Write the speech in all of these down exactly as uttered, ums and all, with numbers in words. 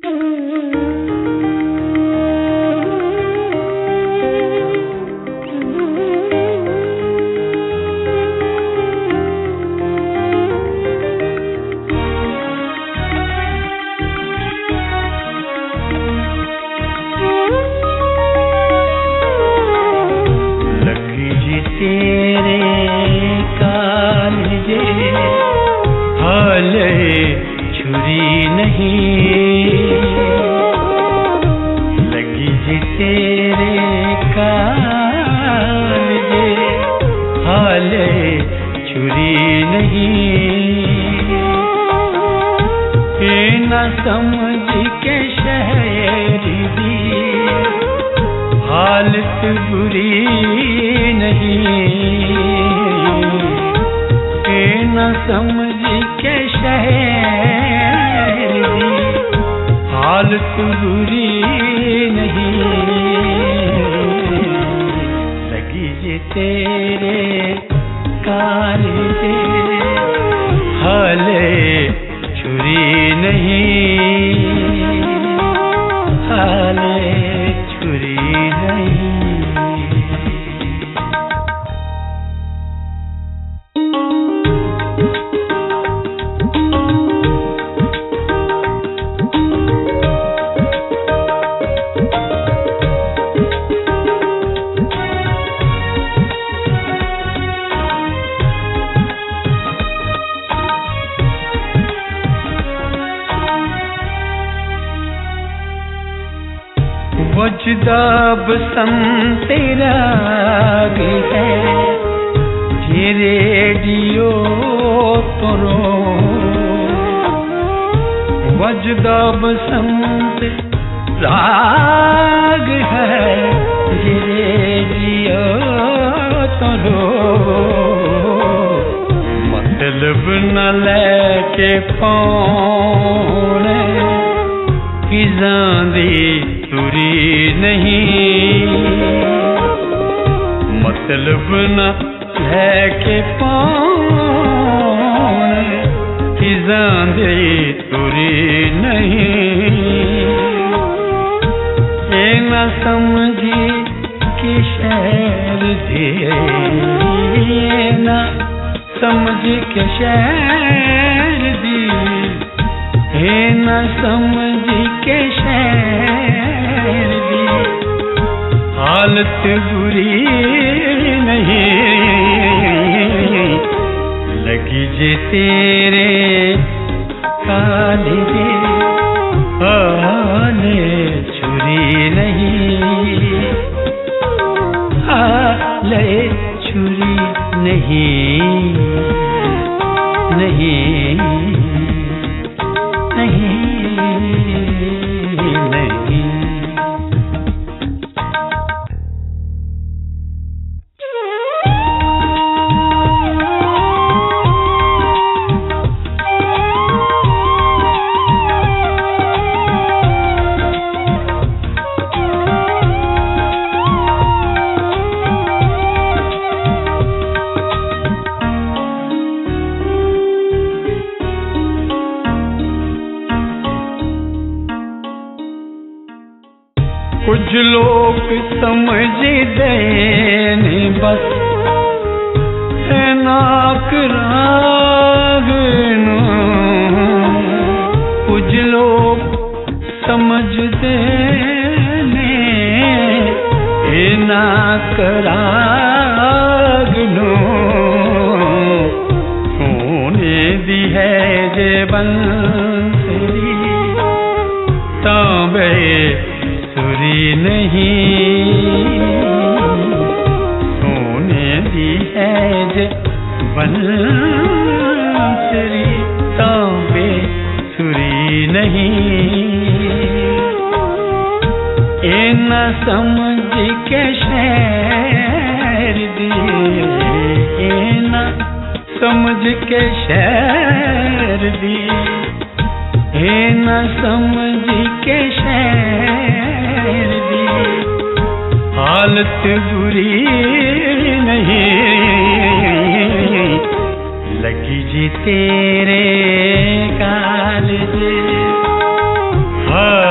वजदाब संतेरा है ये रेडियो तोरो वजदाब संत राग है ये रेडियो तोरो मतलब न लेके पौने किजांदी तुरी नहीं मतलब न है के पान किजांदे तुरी नहीं ये न समझी कि शहर दे ये न समझ के शहर दी ये न समझ के शहर हालत बुरी नहीं लगी जे तेरे काले दे आने छुरी नहीं हाले छुरी नहीं नहीं नहीं नहीं कुछ लोग समझते नहीं बस है नाक रागनो कुछ लोग समझते नहीं नाक रागनो सोने दी है जे बंसरी तांबे सुरी नहीं सोने दी है जे बंसरी तांबे सुरी नहीं ए न समझ के शहर दी ए न समझ के शहर दी ए न समझ के शहर दी हालत बुरी नहीं लगी जी तेरे काल जे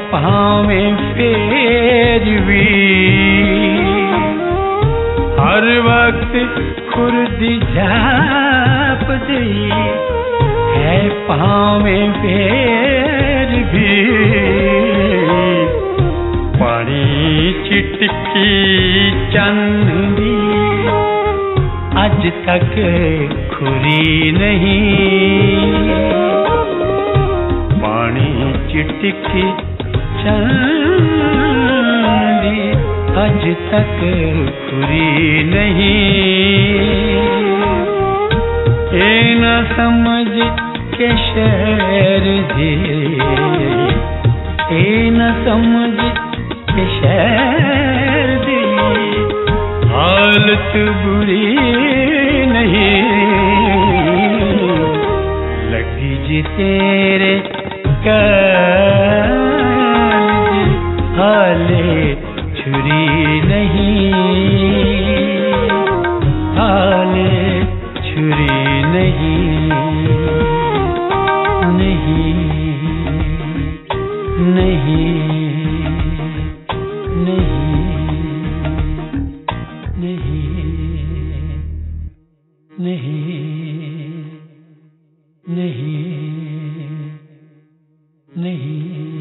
पाँव में फिर भी हर वक्त खुर्दी झाप दई है पाँव में फिर भी पानी चिटकी चंदी आज तक खुरी नहीं पानी चिटकी चंदी आज तक खुरी नहीं ए न समझ के शहर जी ए न समझ के शहर जी हालत बुरी नहीं लगी जी तेरे काल हाले छुरी नहीं हाले छुरी नहीं नहीं नहीं नहीं नहीं नहीं